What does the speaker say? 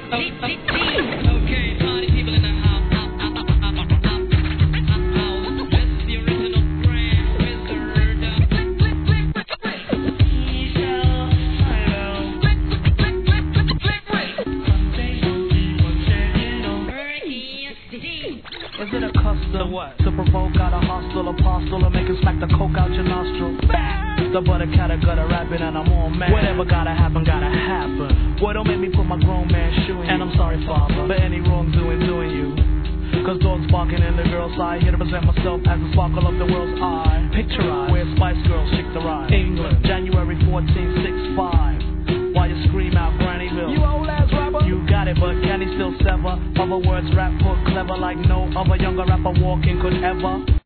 Okay, party people in the house. This is the original Grand Wizard. Is it a custom to provoke out a hostile apostle or make it smack the coke out your nostril? The butter cat got a rapping and I'm on man. Whatever gotta happen, gotta happen. Boy, don't make me put my grown man shoe in. And I'm sorry, father, for any wrongdoing doing you. Cause dogs barking in the girl's eye. Here to present myself as the sparkle of the world's eye. Picturize where Spice Girls shake the ride. England, January 1465. While you scream out Grannyville. You old ass rapper. You got it, but can he still sever? Other words rap put clever like no other younger rapper walking could ever.